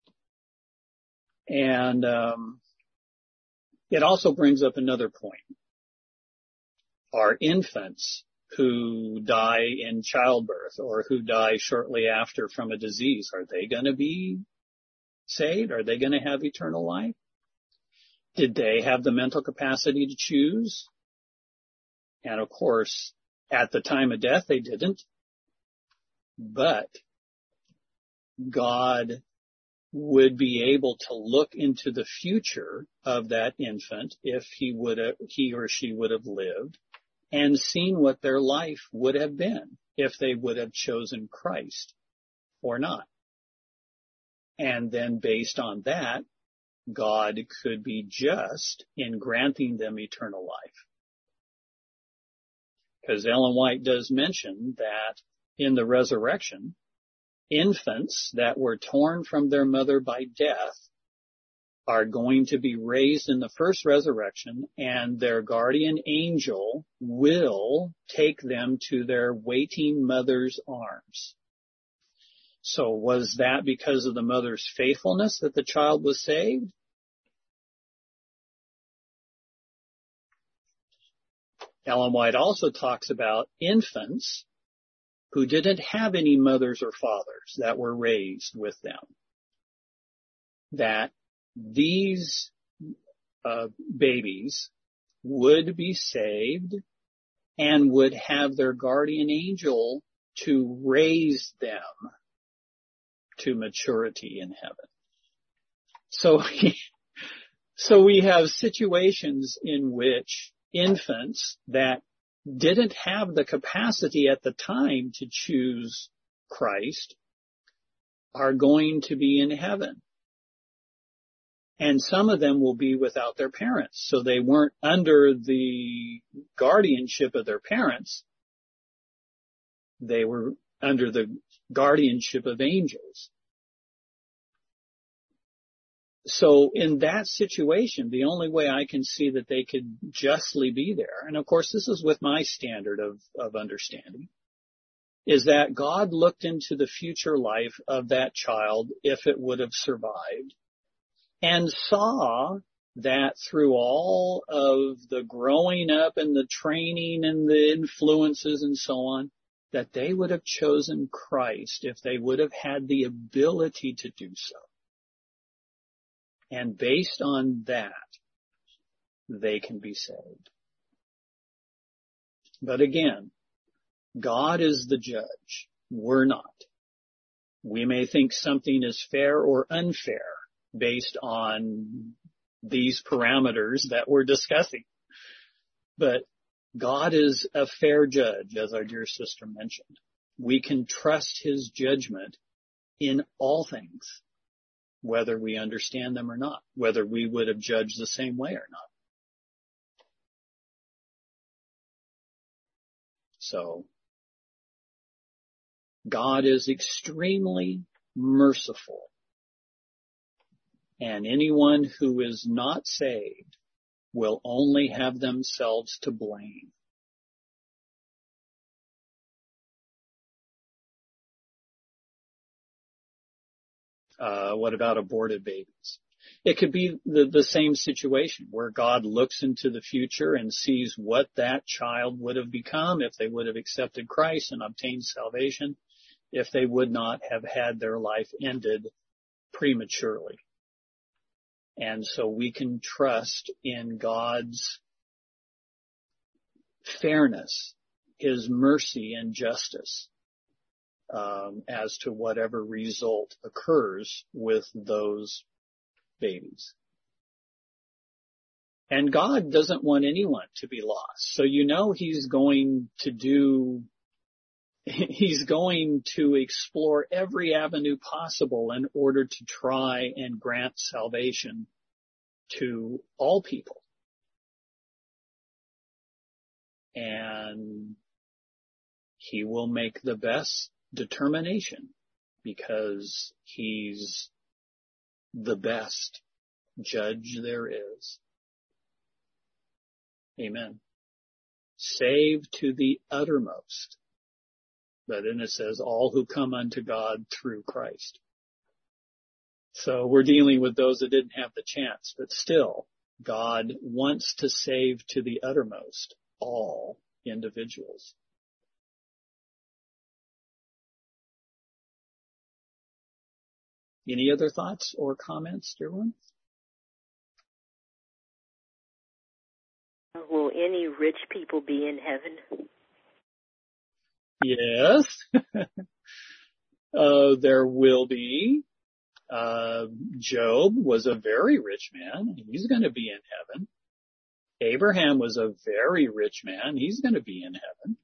And, um, it also brings up another point. Are infants who die in childbirth or who die shortly after from a disease, are they going to be saved? Are they going to have eternal life? Did they have the mental capacity to choose? And of course, at the time of death, they didn't. But God would be able to look into the future of that infant if he would have, he or she would have lived, and seen what their life would have been if they would have chosen Christ or not. And then based on that, God could be just in granting them eternal life. Because Ellen White does mention that in the resurrection, infants that were torn from their mother by death are going to be raised in the first resurrection, and their guardian angel will take them to their waiting mother's arms. So was that because of the mother's faithfulness that the child was saved? Ellen White also talks about infants who didn't have any mothers or fathers that were raised with them, that these uh, babies would be saved and would have their guardian angel to raise them to maturity in heaven. So, so we have situations in which infants that didn't have the capacity at the time to choose Christ are going to be in heaven. And some of them will be without their parents. So they weren't under the guardianship of their parents. They were under the guardianship of angels. So in that situation, the only way I can see that they could justly be there, and of course this is with my standard of, of understanding, is that God looked into the future life of that child if it would have survived, and saw that through all of the growing up and the training and the influences and so on, that they would have chosen Christ if they would have had the ability to do so. And based on that, they can be saved. But again, God is the judge. We're not. We may think something is fair or unfair based on these parameters that we're discussing. But God is a fair judge, as our dear sister mentioned. We can trust his judgment in all things, whether we understand them or not, whether we would have judged the same way or not. So, God is extremely merciful, and anyone who is not saved will only have themselves to blame. Uh, what about aborted babies? It could be the, the same situation where God looks into the future and sees what that child would have become if they would have accepted Christ and obtained salvation, if they would not have had their life ended prematurely. And so we can trust in God's fairness, his mercy and justice, um, as to whatever result occurs with those babies. And God doesn't want anyone to be lost. So you know he's going to do, he's going to explore every avenue possible in order to try and grant salvation to all people. And he will make the best determination because he's the best judge there is. Amen. Save to the uttermost. But then it says, all who come unto God through Christ. So we're dealing with those that didn't have the chance, but still, God wants to save to the uttermost all individuals. Any other thoughts or comments, dear one? Will any rich people be in heaven? Yes. uh, there will be. Uh, Job was a very rich man. He's going to be in heaven. Abraham was a very rich man. He's going to be in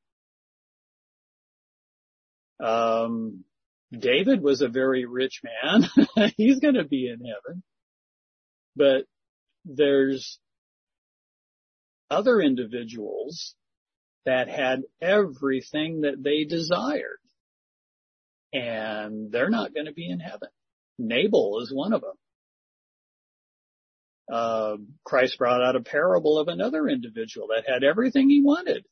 heaven. Um, David was a very rich man. He's going to be in heaven. But there's other individuals that had everything that they desired, and they're not going to be in heaven. Nabal is one of them. Uh, Christ brought out a parable of another individual that had everything he wanted.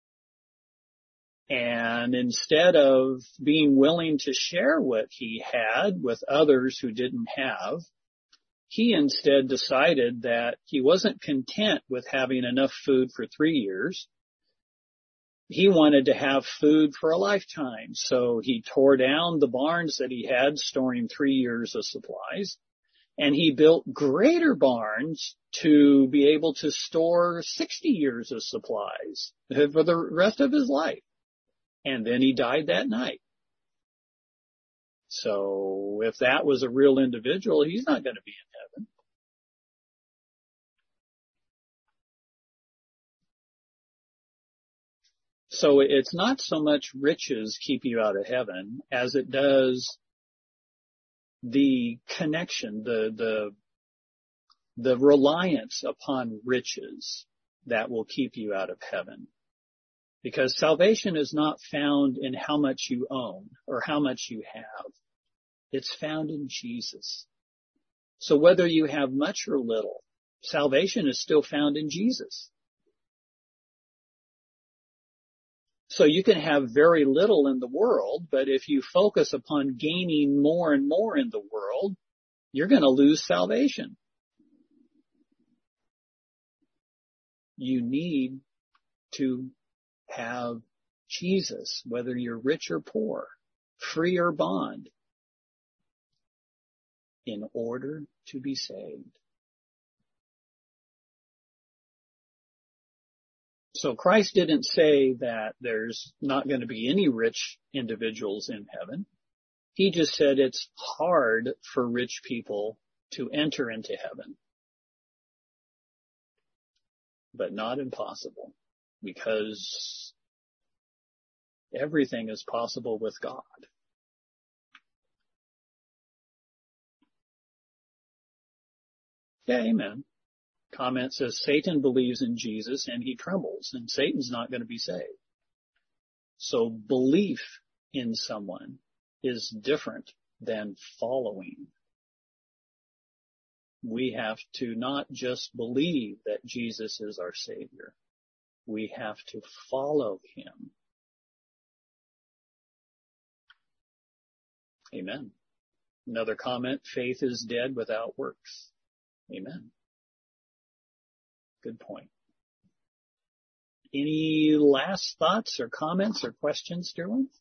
And instead of being willing to share what he had with others who didn't have, he instead decided that he wasn't content with having enough food for three years. He wanted to have food for a lifetime. So he tore down the barns that he had, storing three years of supplies. And he built greater barns to be able to store sixty years of supplies for the rest of his life. And then he died that night. So if that was a real individual, he's not going to be in heaven. So it's not so much riches keep you out of heaven as it does the connection, the, the, the reliance upon riches that will keep you out of heaven. Because salvation is not found in how much you own or how much you have. It's found in Jesus. So whether you have much or little, salvation is still found in Jesus. So you can have very little in the world, but if you focus upon gaining more and more in the world, you're going to lose salvation. You need to have Jesus, whether you're rich or poor, free or bond, in order to be saved. So Christ didn't say that there's not going to be any rich individuals in heaven. He just said it's hard for rich people to enter into heaven, but not impossible, because everything is possible with God. Yeah, amen. Comment says Satan believes in Jesus and he trembles, and Satan's not going to be saved. So belief in someone is different than following. We have to not just believe that Jesus is our Savior. We have to follow him. Amen. Another comment, faith is dead without works. Amen. Good point. Any last thoughts or comments or questions, dear ones?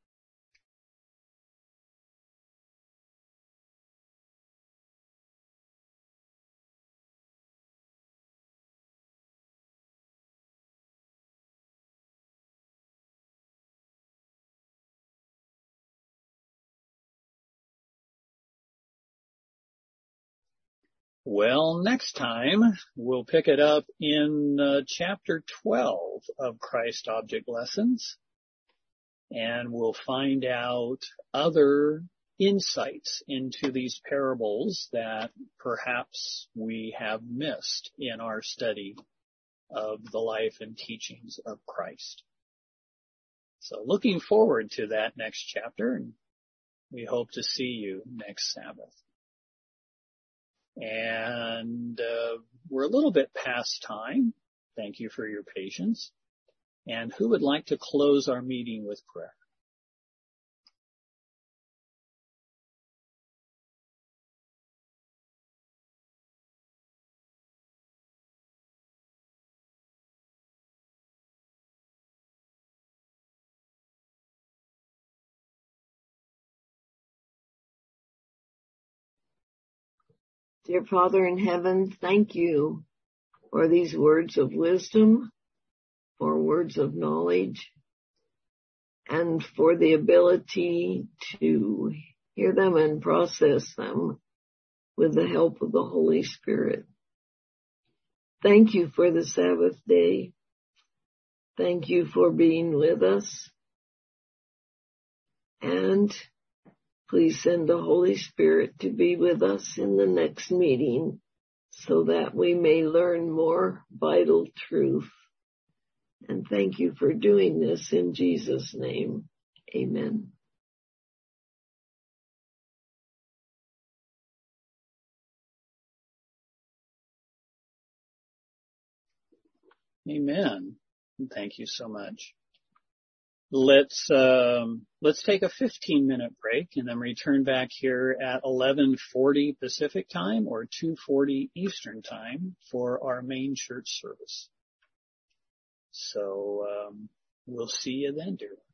Well, next time we'll pick it up in uh, chapter twelve of Christ Object Lessons, and we'll find out other insights into these parables that perhaps we have missed in our study of the life and teachings of Christ. So looking forward to that next chapter, and we hope to see you next Sabbath. And uh, we're a little bit past time. Thank you for your patience. And who would like to close our meeting with prayer? Dear Father in heaven, thank you for these words of wisdom, for words of knowledge, and for the ability to hear them and process them with the help of the Holy Spirit. Thank you for the Sabbath day. Thank you for being with us. And please send the Holy Spirit to be with us in the next meeting so that we may learn more vital truth. And thank you for doing this in Jesus' name. Amen. Amen. Thank you so much. Let's um, let's take a fifteen minute break and then return back here at eleven forty Pacific time or two forty Eastern time for our main church service. So um, we'll see you then, dear.